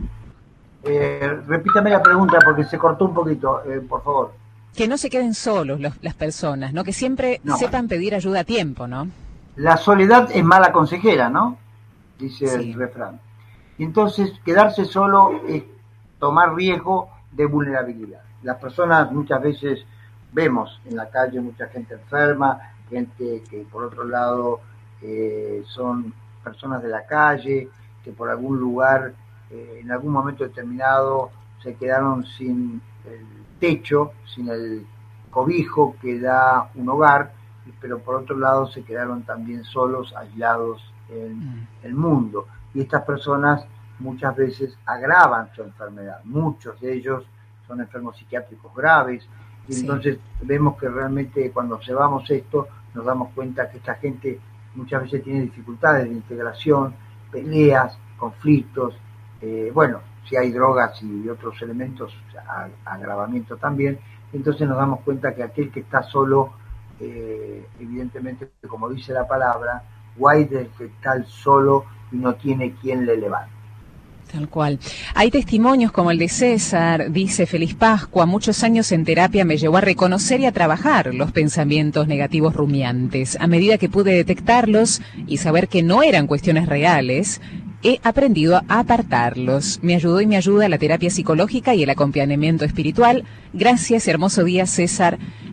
Repítame la pregunta porque se cortó un poquito, por favor. Que no se queden solos las personas, ¿no? Que siempre sepan pedir ayuda a tiempo, ¿no? La soledad es mala consejera, ¿no? Dice el refrán. Y entonces, quedarse solo es tomar riesgo de vulnerabilidad. Las personas muchas veces vemos en la calle mucha gente enferma, gente que por otro lado son personas de la calle, que por algún lugar, en algún momento determinado, se quedaron sin el techo, sin el cobijo que da un hogar, pero por otro lado se quedaron también solos, aislados en el mundo. Y estas personas muchas veces agravan su enfermedad. Muchos de ellos son enfermos psiquiátricos graves. Y entonces vemos que realmente cuando observamos esto, nos damos cuenta que esta gente muchas veces tiene dificultades de integración, peleas, conflictos. Si hay drogas y otros elementos, agravamiento también. Entonces nos damos cuenta que aquel que está solo, evidentemente, como dice la palabra, guay del que está solo y no tiene quien le levante. Tal cual. Hay testimonios como el de César, dice, feliz Pascua, muchos años en terapia me llevó a reconocer y a trabajar los pensamientos negativos rumiantes. A medida que pude detectarlos y saber que no eran cuestiones reales, he aprendido a apartarlos. Me ayudó y me ayuda la terapia psicológica y el acompañamiento espiritual. Gracias, hermoso día, César.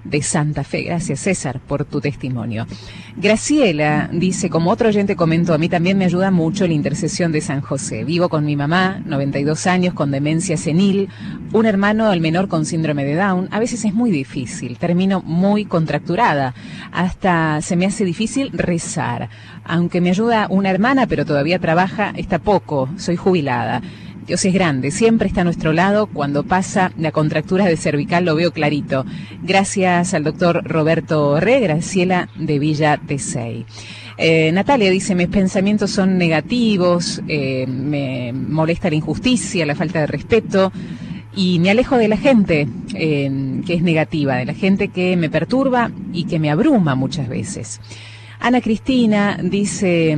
de Santa Fe. Gracias, César, por tu testimonio. Graciela dice, como otro oyente comentó, a mí también me ayuda mucho la intercesión de San José. Vivo con mi mamá, 92 años, con demencia senil, un hermano, el menor, con síndrome de Down. A veces es muy difícil, termino muy contracturada, hasta se me hace difícil rezar. Aunque me ayuda una hermana, pero todavía trabaja, está poco, soy jubilada. Dios es grande, siempre está a nuestro lado. Cuando pasa la contractura de cervical lo veo clarito. Gracias al doctor Roberto Re, Graciela de Villa Tesey. Natalia dice, mis pensamientos son negativos, me molesta la injusticia, la falta de respeto, y me alejo de la gente que es negativa, de la gente que me perturba y que me abruma muchas veces. Ana Cristina dice,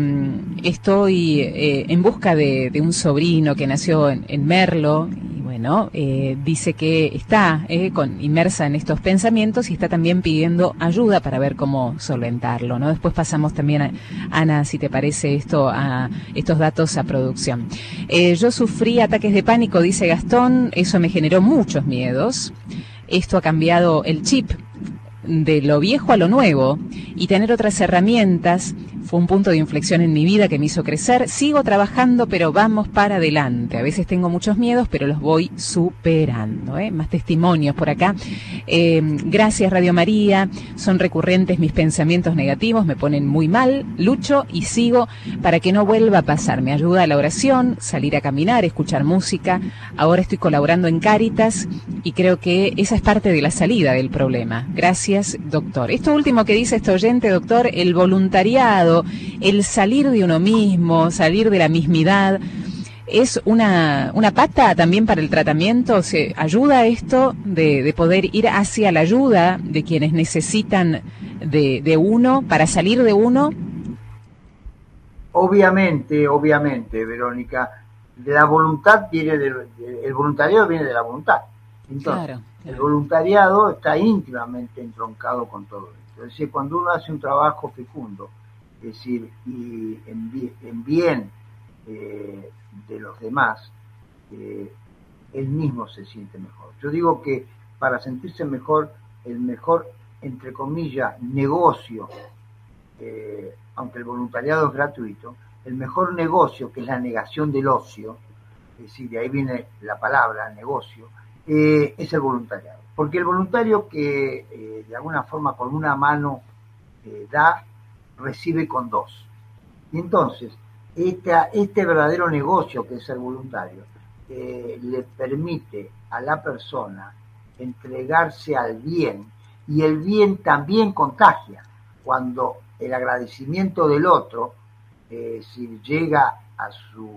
estoy en busca de un sobrino que nació en Merlo, y bueno, dice que está inmersa en estos pensamientos y está también pidiendo ayuda para ver cómo solventarlo, ¿no? Después pasamos también, Ana, si te parece estos datos a producción. Yo sufrí ataques de pánico, dice Gastón, eso me generó muchos miedos. Esto ha cambiado el chip de lo viejo a lo nuevo, y tener otras herramientas fue un punto de inflexión en mi vida que me hizo crecer. Sigo trabajando, pero vamos para adelante. A veces tengo muchos miedos, pero los voy superando. Más testimonios por acá. Gracias, Radio María. Son recurrentes mis pensamientos negativos, me ponen muy mal. Lucho y sigo para que no vuelva a pasar. Me ayuda la oración, salir a caminar, escuchar música. Ahora estoy colaborando en Cáritas y creo que esa es parte de la salida del problema. Gracias, doctor. Esto último que dice este oyente, doctor, el voluntariado, el salir de uno mismo, salir de la mismidad, es una pata también para el tratamiento. ¿Se ayuda esto de poder ir hacia la ayuda de quienes necesitan de uno para salir de uno? Obviamente, Verónica, la voluntad el voluntariado viene de la voluntad. Entonces, claro. El voluntariado está íntimamente entroncado con todo esto. Es decir, cuando uno hace un trabajo fecundo, es decir, y en bien de los demás, él mismo se siente mejor. Yo digo que para sentirse mejor, el mejor, entre comillas, negocio, aunque el voluntariado es gratuito, el mejor negocio, que es la negación del ocio, es decir, de ahí viene la palabra negocio, es el voluntariado. Porque el voluntario que de alguna forma con una mano da, recibe con dos. Y entonces, este verdadero negocio que es el voluntario, le permite a la persona entregarse al bien, y el bien también contagia. Cuando el agradecimiento del otro, si llega a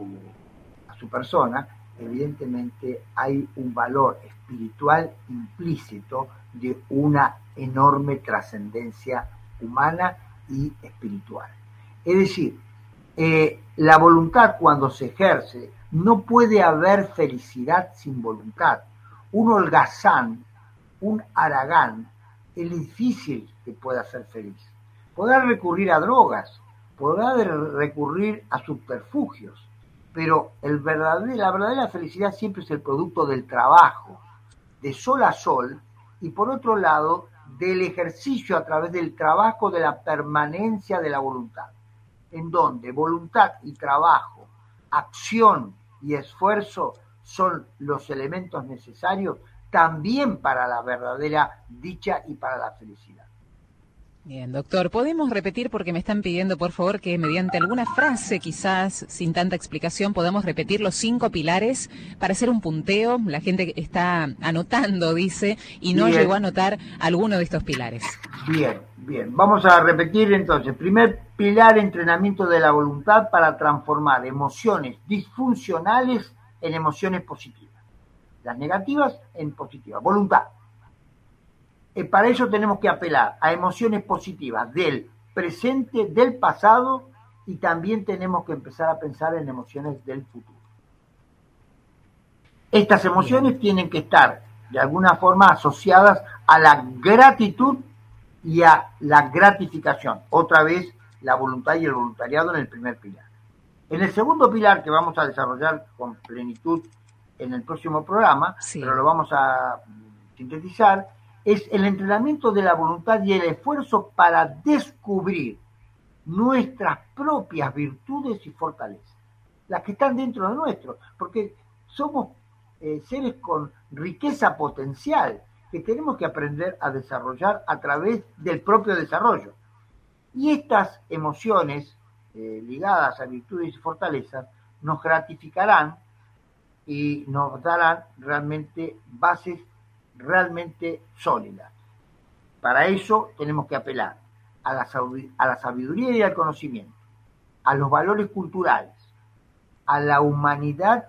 su persona, evidentemente hay un valor espiritual implícito de una enorme trascendencia humana y espiritual. Es decir, la voluntad, cuando se ejerce, no puede haber felicidad sin voluntad. Un holgazán, un haragán, es difícil que pueda ser feliz. Podrá recurrir a drogas, podrá recurrir a subterfugios, pero la verdadera felicidad siempre es el producto del trabajo, de sol a sol, y por otro lado, del ejercicio a través del trabajo, de la permanencia de la voluntad, en donde voluntad y trabajo, acción y esfuerzo son los elementos necesarios también para la verdadera dicha y para la felicidad. Bien, doctor, ¿podemos repetir, porque me están pidiendo, por favor, que mediante alguna frase, quizás sin tanta explicación, podamos repetir los 5 pilares para hacer un punteo? La gente está anotando, dice, y no llegó a anotar alguno de estos pilares. Bien. Vamos a repetir entonces. Primer pilar, entrenamiento de la voluntad para transformar emociones disfuncionales en emociones positivas. Las negativas en positivas. Voluntad. Para eso tenemos que apelar a emociones positivas del presente, del pasado, y también tenemos que empezar a pensar en emociones del futuro. Estas emociones tienen que estar de alguna forma asociadas a la gratitud y a la gratificación. Otra vez, la voluntad y el voluntariado en el primer pilar. En el segundo pilar, que vamos a desarrollar con plenitud en el próximo programa, pero lo vamos a sintetizar, es el entrenamiento de la voluntad y el esfuerzo para descubrir nuestras propias virtudes y fortalezas, las que están dentro de nuestro, porque somos seres con riqueza potencial que tenemos que aprender a desarrollar a través del propio desarrollo. Y estas emociones ligadas a virtudes y fortalezas nos gratificarán y nos darán realmente bases realmente sólidas. Para eso tenemos que apelar a la sabiduría y al conocimiento, a los valores culturales, a la humanidad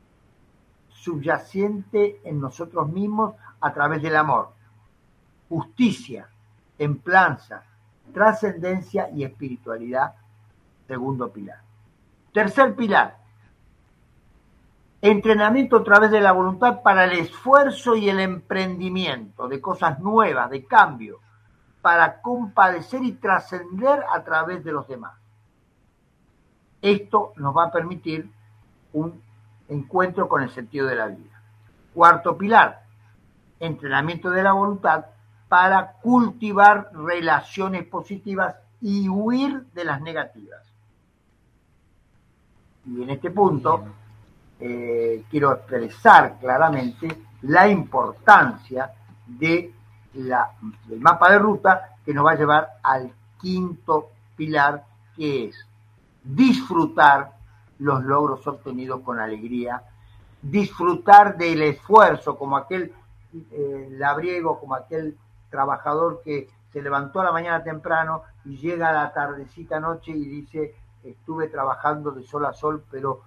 subyacente en nosotros mismos a través del amor, justicia, templanza, trascendencia y espiritualidad, segundo pilar. Tercer pilar, entrenamiento a través de la voluntad para el esfuerzo y el emprendimiento de cosas nuevas, de cambio, para compadecer y trascender a través de los demás. Esto nos va a permitir un encuentro con el sentido de la vida. Cuarto pilar, entrenamiento de la voluntad para cultivar relaciones positivas y huir de las negativas. Y en este punto quiero expresar claramente la importancia del mapa de ruta que nos va a llevar al quinto pilar, que es disfrutar los logros obtenidos con alegría, disfrutar del esfuerzo, como aquel labriego, como aquel trabajador que se levantó a la mañana temprano y llega a la tardecita noche y dice: estuve trabajando de sol a sol, pero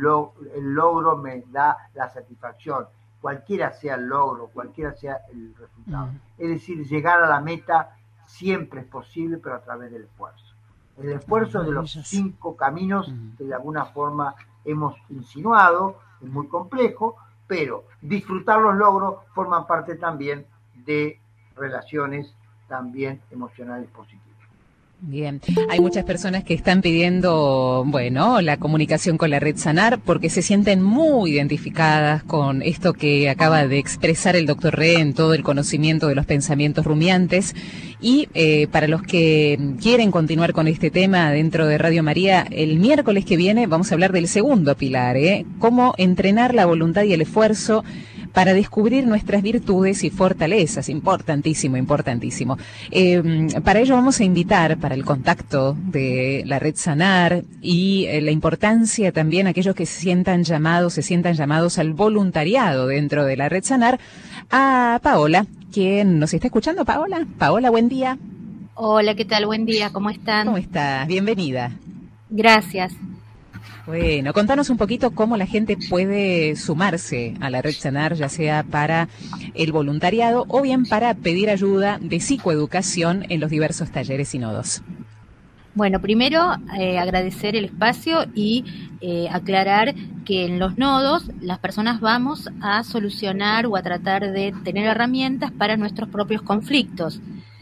el logro me da la satisfacción, cualquiera sea el logro, cualquiera sea el resultado. Es decir, llegar a la meta siempre es posible, pero a través del esfuerzo. El esfuerzo de los 5 caminos que de alguna forma hemos insinuado, es muy complejo, pero disfrutar los logros forman parte también de relaciones también emocionales positivas. Bien, hay muchas personas que están pidiendo, bueno, la comunicación con la red Sanar porque se sienten muy identificadas con esto que acaba de expresar el doctor Re en todo el conocimiento de los pensamientos rumiantes. Y para los que quieren continuar con este tema dentro de Radio María, el miércoles que viene vamos a hablar del segundo pilar, cómo entrenar la voluntad y el esfuerzo para descubrir nuestras virtudes y fortalezas. Importantísimo, importantísimo. Para ello vamos a invitar, para el contacto de la red Sanar y la importancia también a aquellos que se sientan llamados al voluntariado dentro de la red Sanar, a Paola, quien nos está escuchando. Paola, buen día. Hola, ¿qué tal? Buen día, ¿cómo están? ¿Cómo estás? Bienvenida. Gracias. Bueno, contanos un poquito cómo la gente puede sumarse a la red Sanar, ya sea para el voluntariado o bien para pedir ayuda de psicoeducación en los diversos talleres y nodos. Bueno, primero agradecer el espacio y aclarar que en los nodos las personas vamos a solucionar o a tratar de tener herramientas para nuestros propios conflictos.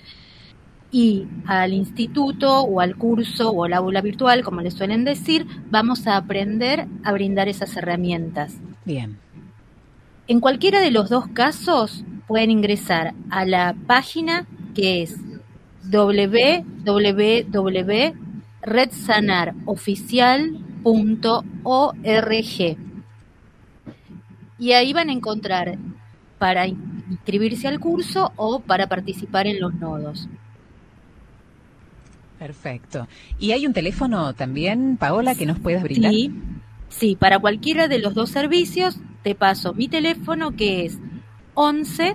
Y al instituto o al curso o al aula virtual, como les suelen decir, vamos a aprender a brindar esas herramientas. Bien. En cualquiera de los dos casos pueden ingresar a la página que es www.redsanaroficial.org y ahí van a encontrar para inscribirse al curso o para participar en los nodos. Perfecto. ¿Y hay un teléfono también, Paola, que nos puedas brindar? Sí, para cualquiera de los dos servicios te paso mi teléfono, que es 11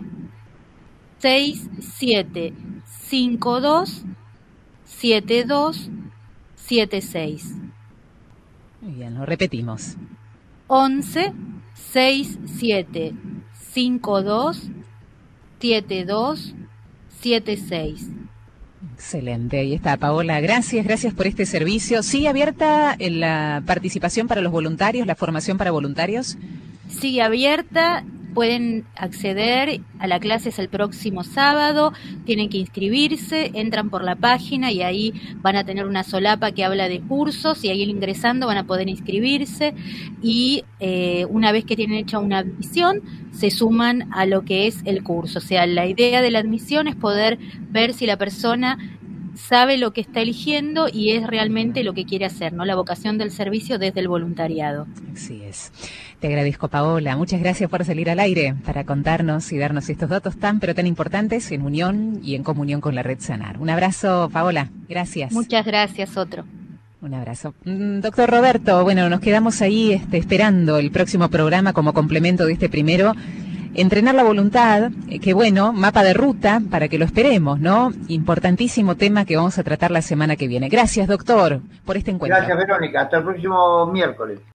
67 52 72 76. Muy bien, lo repetimos. 11 67 52 72 76. Excelente, ahí está, Paola. Gracias por este servicio. ¿Sigue abierta la participación para los voluntarios, la formación para voluntarios? Sigue abierta pueden acceder a la clase, es el próximo sábado, tienen que inscribirse, entran por la página y ahí van a tener una solapa que habla de cursos y ahí ingresando van a poder inscribirse y una vez que tienen hecha una admisión se suman a lo que es el curso. O sea, la idea de la admisión es poder ver si la persona sabe lo que está eligiendo y es realmente lo que quiere hacer, ¿no? La vocación del servicio desde el voluntariado. Así es. Te agradezco, Paola. Muchas gracias por salir al aire para contarnos y darnos estos datos tan pero tan importantes en unión y en comunión con la Red Sanar. Un abrazo, Paola. Gracias. Muchas gracias, otro. Un abrazo. Doctor Roberto, bueno, nos quedamos ahí esperando el próximo programa como complemento de este primero. Entrenar la voluntad, que bueno, mapa de ruta para que lo esperemos, ¿no? Importantísimo tema que vamos a tratar la semana que viene. Gracias, doctor, por este encuentro. Gracias, Verónica. Hasta el próximo miércoles.